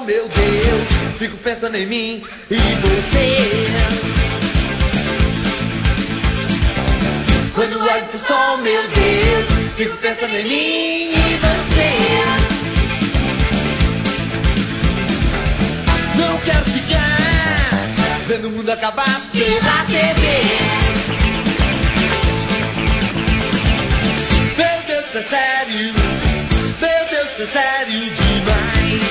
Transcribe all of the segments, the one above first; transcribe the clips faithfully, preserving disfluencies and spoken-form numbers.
sol, meu Deus, fico pensando em mim e você. Quando olho pro sol, meu Deus, fico pensando em mim e você. Não quero ficar vendo o mundo acabar pela T V. Meu Deus, é sério, meu Deus, é sério demais.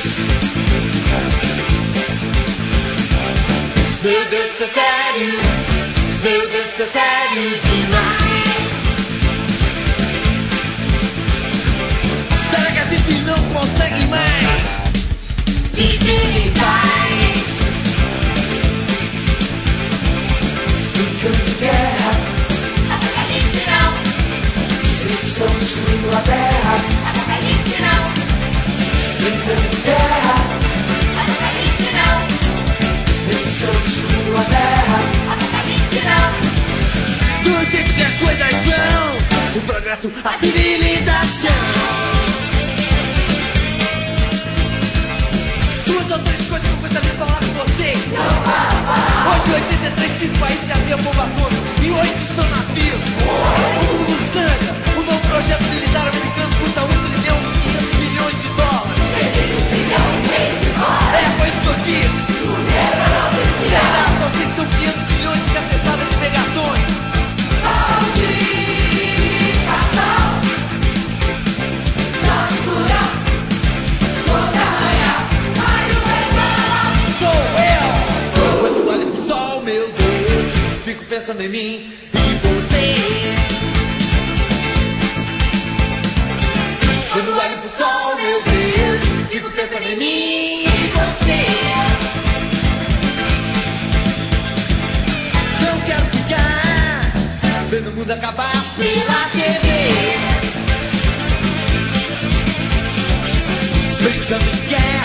Meu Deus, é sério, meu Deus, é sério demais. Será que a gente não consegue mais? Viver vai. Brincando de guerra, Apocalipse não, eles estão destruindo a terra. Apocalipse não, Brincando de guerra, Apocalipse não, eles estão destruindo a terra. Apocalipse não. Do jeito que as coisas são, o progresso, a civilização. Duas ou três coisas que eu gostaria de falar com vocês. Hoje, oitenta e três, cinco países já têm a bomba atômica e oito estão na fila. O mundo sangra. O novo projeto militar americano custa um trilhão e quinhentos milhões de dólares. É, foi isso que eu disse. Será só sei que são quinhentos milhões de cacetadas de megatons. Sou eu. Quando olho pro sol, meu Deus, fico pensando em mim e você. Quando olho pro sol, meu Deus, fico pensando em mim e você. Não quero ficar vendo o mundo acabar pela T V. Brincando de guerra.